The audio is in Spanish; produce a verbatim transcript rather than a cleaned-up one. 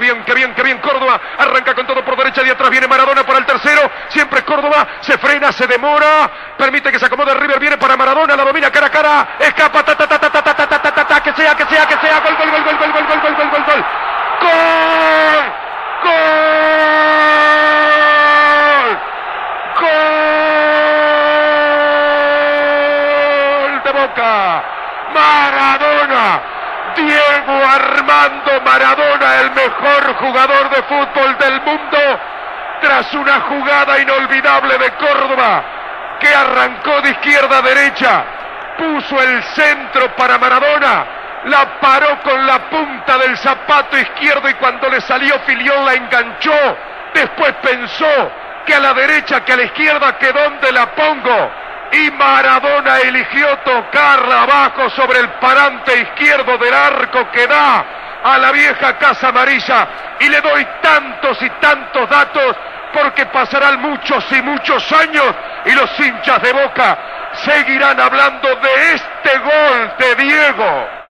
bien, qué bien, qué bien Córdoba. Arranca con todo por derecha y atrás viene Maradona para el tercero. Siempre Córdoba, se frena, se demora. Permite que se acomode River, viene para Maradona, la domina cara a cara. Escapa, ta ta ta ta ta ta ta ta ta ta, que sea, que sea, que sea. Gol, gol, gol, gol, gol, gol, gol, gol, gol, gol, gol. ¡Gol! ¡Gol! ¡Gol de Boca! Maradona, Diego Armando Maradona, el mejor jugador de fútbol del mundo, tras una jugada inolvidable de Córdoba, que arrancó de izquierda a derecha, puso el centro para Maradona, la paró con la punta del zapato izquierdo y cuando le salió Filión la enganchó, después pensó que a la derecha, que a la izquierda, que dónde la pongo, y Maradona eligió tocarla abajo sobre el parante izquierdo del arco que da a la vieja Casa Amarilla, y le doy tantos y tantos datos porque pasarán muchos y muchos años y los hinchas de Boca seguirán hablando de este gol de Diego.